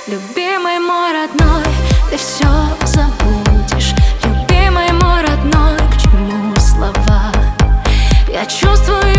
Любимый мой родной, ты все забудешь. Любимый мой родной, к чему слова? Я чувствую